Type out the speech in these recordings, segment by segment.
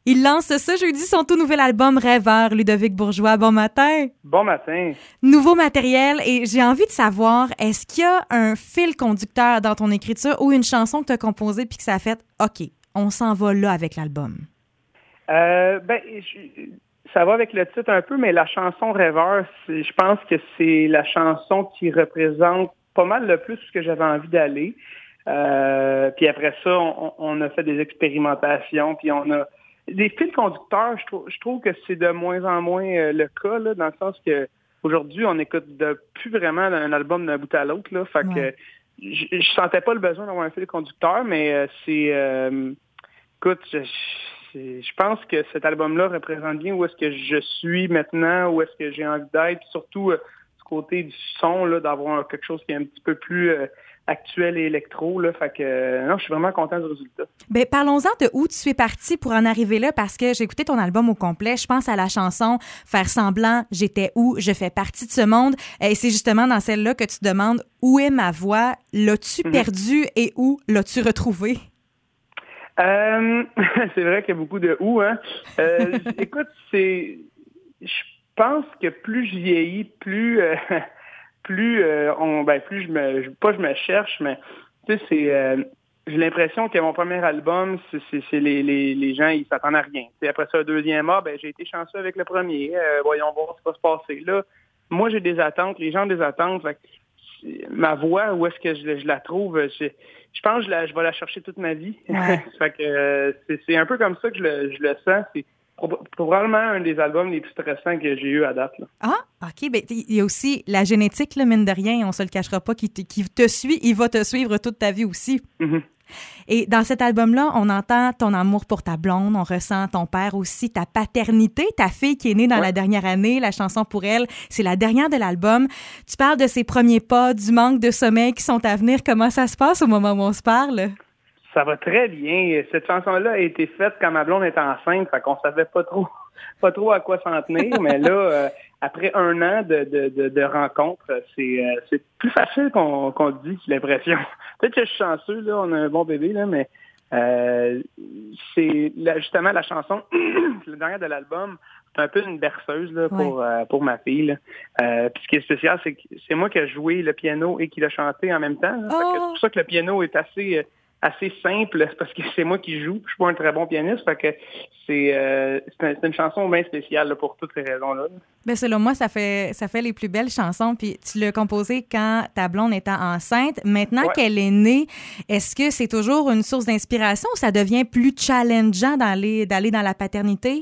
Il lance ce jeudi son tout nouvel album Rêveur, Ludovic Bourgeois. Bon matin. Bon matin. Nouveau matériel et j'ai envie de savoir, est-ce qu'il y a un fil conducteur dans ton écriture ou une chanson que tu as composée puis que ça a fait « OK, on s'en va là avec l'album ». Ça va avec le titre un peu, mais la chanson Rêveur, je pense que c'est la chanson qui représente pas mal le plus ce que j'avais envie d'aller. Puis après ça, on a fait des expérimentations, puis on a des fils conducteurs. Je trouve que c'est de moins en moins le cas, là, dans le sens que aujourd'hui, on écoute plus vraiment un album d'un bout à l'autre, là. Fait que je sentais pas le besoin d'avoir un fil conducteur, mais écoute, je pense que cet album-là représente bien où est-ce que je suis maintenant, où est-ce que j'ai envie d'être, puis surtout du côté du son, là, d'avoir quelque chose qui est un petit peu plus actuel et électro, là. Fait que non, je suis vraiment content du résultat. Ben, parlons-en de où tu es parti pour en arriver là, parce que j'ai écouté ton album au complet. Je pense à la chanson Faire semblant, j'étais où, je fais partie de ce monde. Et c'est justement dans celle-là que tu te demandes où est ma voix, l'as-tu perdu et où l'as-tu retrouvé? C'est vrai qu'il y a beaucoup de où, hein. Écoute, je pense que plus je vieillis, plus je me cherche, mais tu sais, j'ai l'impression que mon premier album, c'est les gens, ils s'attendent à rien. T'sais, après ça, le deuxième, j'ai été chanceux avec le premier. Voyons voir ce qui va se passer. Là, moi, j'ai des attentes, les gens ont des attentes. Fait que, ma voix, où est-ce que je la trouve? Je pense que je vais la chercher toute ma vie. Ouais. Fait que c'est un peu comme ça que je le sens. C'est probablement un des albums les plus stressants que j'ai eu à date, là. Ah, OK. Ben, il y a aussi la génétique, là, mine de rien, on se le cachera pas, qui te suit, il va te suivre toute ta vie aussi. Mm-hmm. Et dans cet album-là, on entend ton amour pour ta blonde, on ressent ton père aussi, ta paternité, ta fille qui est née dans la dernière année, la chanson pour elle, c'est la dernière de l'album. Tu parles de ses premiers pas, du manque de sommeil qui sont à venir. Comment ça se passe au moment où on se parle? Ça va très bien. Cette chanson-là a été faite quand ma blonde était enceinte, fait qu'on savait pas trop à quoi s'en tenir, mais là, après 1 an de rencontres, c'est plus facile qu'on dit, j'ai l'impression. Peut-être que je suis chanceux, là, on a un bon bébé, là, mais justement la chanson, la dernière de l'album, c'est un peu une berceuse là, pour ma fille, là. Puis ce qui est spécial, c'est que c'est moi qui ai joué le piano et qui l'a chanté en même temps. Là. Fait que c'est pour ça que le piano est assez simple, c'est parce que c'est moi qui joue. Je suis pas un très bon pianiste, fait que c'est une chanson bien spéciale là, pour toutes ces raisons-là. Bien, selon moi, ça fait les plus belles chansons. Puis tu l'as composée quand ta blonde était enceinte. Maintenant qu'elle est née, est-ce que c'est toujours une source d'inspiration ou ça devient plus challengeant d'aller dans la paternité?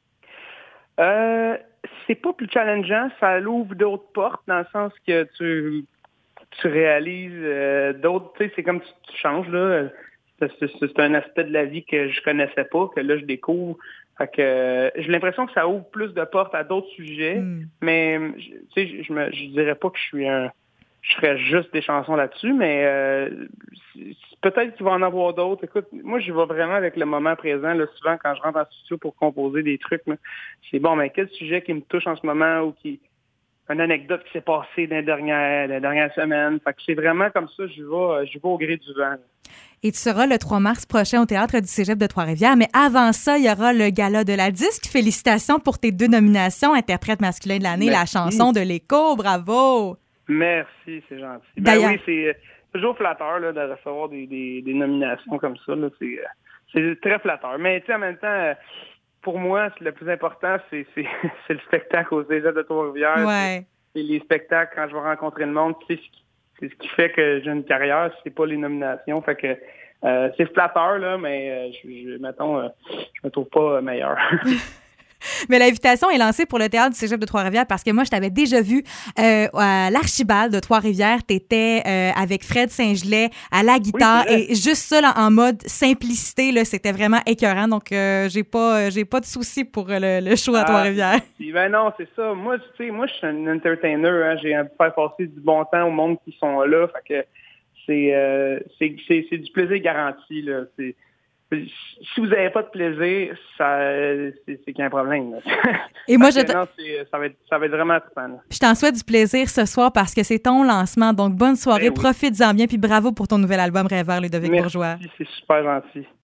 C'est pas plus challengeant, ça l'ouvre d'autres portes dans le sens que tu réalises d'autres, tu sais, c'est comme tu changes, là. C'est un aspect de la vie que je connaissais pas, que là, je découvre. Fait que j'ai l'impression que ça ouvre plus de portes à d'autres sujets, mais tu sais, je dirais pas que je ferais juste des chansons là-dessus, mais peut-être qu'il va en avoir d'autres. Écoute, moi, je vais vraiment avec le moment présent. Là, souvent, quand je rentre en studio pour composer des trucs, là, c'est bon, mais quel sujet qui me touche en ce moment ou une anecdote qui s'est passée dans les dernières semaines. Fait que c'est vraiment comme ça, je vais au gré du vent. Et tu seras le 3 mars prochain au Théâtre du Cégep de Trois-Rivières. Mais avant ça, il y aura le Gala de la disque. Félicitations pour tes 2 nominations. Interprète masculin de l'année, la chanson de l'Écho. Bravo! Merci, c'est gentil. D'ailleurs, oui, c'est toujours flatteur là, de recevoir des nominations comme ça. Là. C'est très flatteur. Mais tu sais, en même temps... Pour moi, le plus important, c'est le spectacle au Cégep de Trois-Rivières. Ouais. C'est les spectacles quand je vais rencontrer le monde. C'est ce qui fait que j'ai une carrière, c'est pas les nominations. Fait que c'est flatteur, là, mais je me trouve pas meilleur. Mais l'invitation est lancée pour le Théâtre du Cégep de Trois-Rivières parce que moi, je t'avais déjà vu à l'Archibald de Trois-Rivières. Tu étais avec Fred Saint-Gelais à la guitare et juste ça là, en mode simplicité, là, c'était vraiment écœurant. Donc, j'ai pas de souci pour le show à Trois-Rivières. Ben non, c'est ça. Moi, tu sais, je suis un entertainer. Hein. J'ai envie de faire passer du bon temps au monde qui sont là. Fait que c'est du plaisir garanti, là. Si vous n'avez pas de plaisir, c'est qu'il y a un problème. Là. Et moi, ça va être vraiment trippant. Je t'en souhaite du plaisir ce soir parce que c'est ton lancement. Donc, bonne soirée, profites-en bien, puis bravo pour ton nouvel album Rêveur, Ludovic Bourgeois. Merci, c'est super gentil.